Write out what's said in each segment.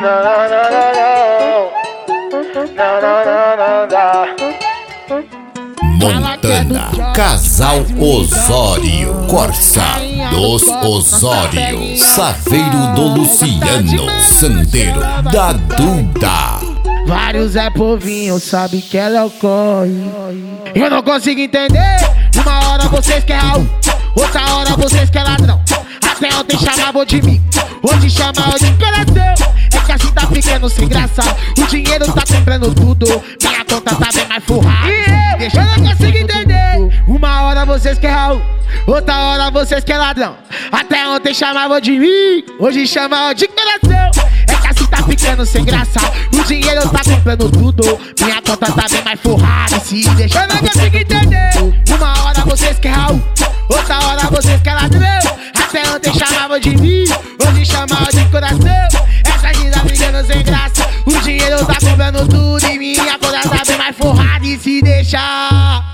Montana, Casal Osório, Corsa dos Osório, Saveiro do Luciano, Sandeiro da Duda. Vários é povinho, sabe que ela é o corre. Eu não consigo entender. Uma hora vocês querem Raul, outra hora vocês querem ladrão. Até ontem chamavam de mim, hoje chamam de coração. É que assim tá ficando sem graça, o dinheiro tá comprando tudo, minha conta tá bem mais forrada. Eu não consigo entender. Uma hora vocês querem Raul, outra hora vocês querem ladrão. Até ontem chamavam de mim, hoje chamam de coração. É que assim tá ficando sem graça, o dinheiro tá comprando tudo, minha conta tá bem mais forrada. Se deixa, eu não consigo entender. Uma hora vocês querem Raul, outra hora vocês querem ladrão. Até ontem chamavam de mim, hoje chamam de coração. Essa vida ficando sem graça, o dinheiro tá comprando tudo e minha conta tá bem mais forrada. E se deixar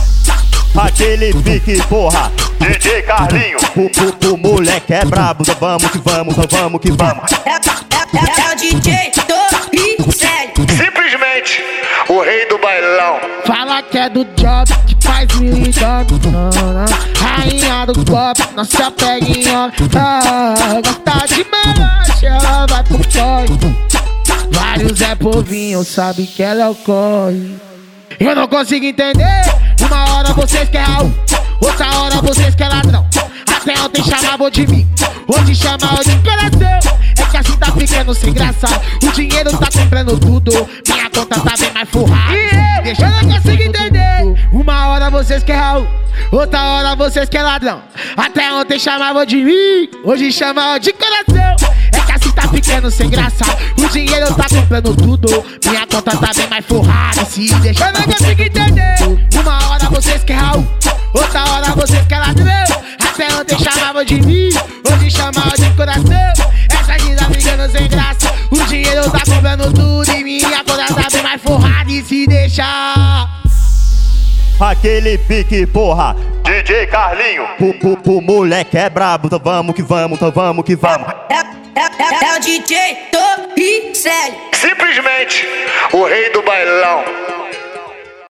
aquele pique, porra, DJ Carlinho. O moleque é brabo, então vamos que vamos, então vamos que vamos. É o DJ do sério. Simplesmente o rei do bailão. fala que é do job, que faz militando. Rainha do copo, não se apega em homem. Gosta de malote, ela vai pro corre. Vários é povinho, sabe que ela é o corre. Eu não consigo entender. Uma hora vocês querem Raul, outra hora vocês querem ladrão. Até ontem chamavam de mim, hoje chamam de coração. É que assim tá ficando sem graça, o dinheiro tá comprando tudo, minha conta tá bem mais forrada. Deixa, eu não consigo entender. Uma hora vocês querem Raul, outra hora vocês querem ladrão. Até ontem chamavam de mim, hoje chamam de coração. É que assim tá ficando sem graça, o dinheiro tá comprando tudo, minha conta tá bem mais forrada. Se deixa, eu não consigo entender. Uma hora vocês querem Raul, outra hora vocês querem ladrão. Até ontem chamavam de mim, hoje chamam de coração. Essa vida ficando sem graça, o dinheiro tá comprando tudo e minha conta tá bem mais forrada. E se deixar aquele pique, porra, DJ Carlinho. O moleque é brabo, então vamos que vamos, então vamos que vamos. É o DJ do sério. Simplesmente o rei do bailão.